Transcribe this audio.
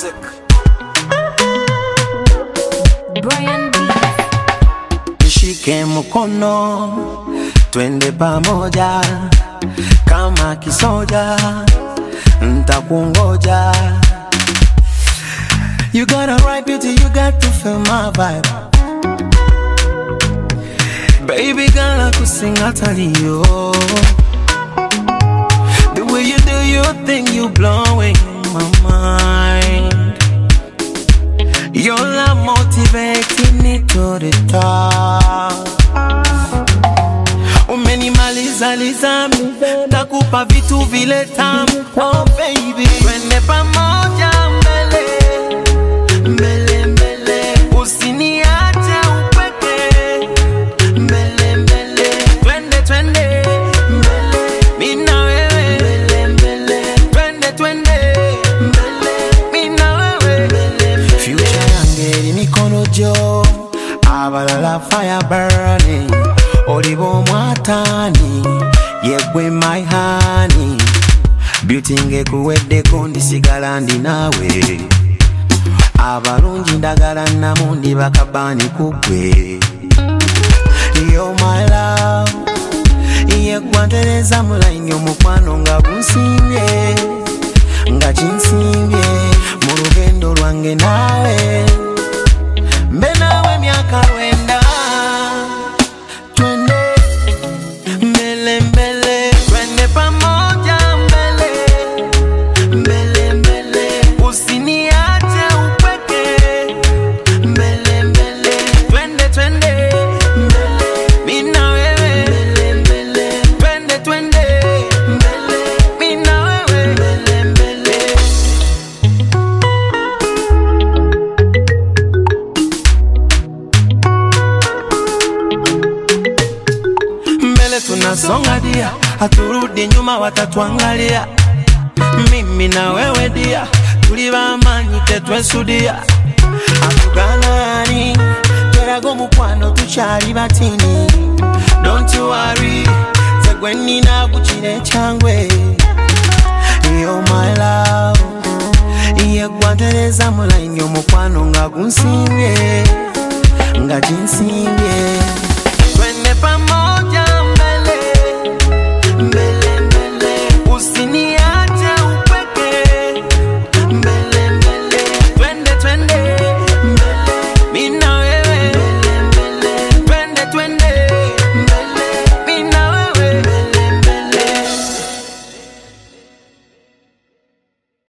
music. Brian Beats. Nishike mkono twende pamoja kama kisoja nitakungoja. You got a right beauty, you got to feel my vibe. Baby girl, I could sing Atalio. The way you do your thing, you blowing my mind. Your love motivating me to the top. Umenimaliza lizami, takupa vitu vile tamu. Oh baby, twende pamoja mbele, mbele mbele, usiniache upeke, mbele mbele, twende twende mbele, mimi na wewe, mbele mbele, twende twende mbele, mimi na wewe, mbele. Future yange mikono jo, abalala fire burning. Olibo mwatani, yegwe my honey. Beauty nge kuwede kondi sigala ndi nawe. Abalungi ndagala namundi bakabani kugwe. You're my love. Yegwantereza mulainyo mukwano nga bunsimbye, nga kinsimbye mu lugendo lwange nawe. Mbe nawe myaka wenda. Tunasonga dia, haturudi nyuma watatuangalia. Mimi na wewe dia, tulibamanyi tetwesudia. Akuganani, terago mukwano tuchali batini. Don't you worry, zegweni na kuchine changwe. You're my love. Yegwantereza mulainyo mukwano nga kunsimbye, nga kinsimbye.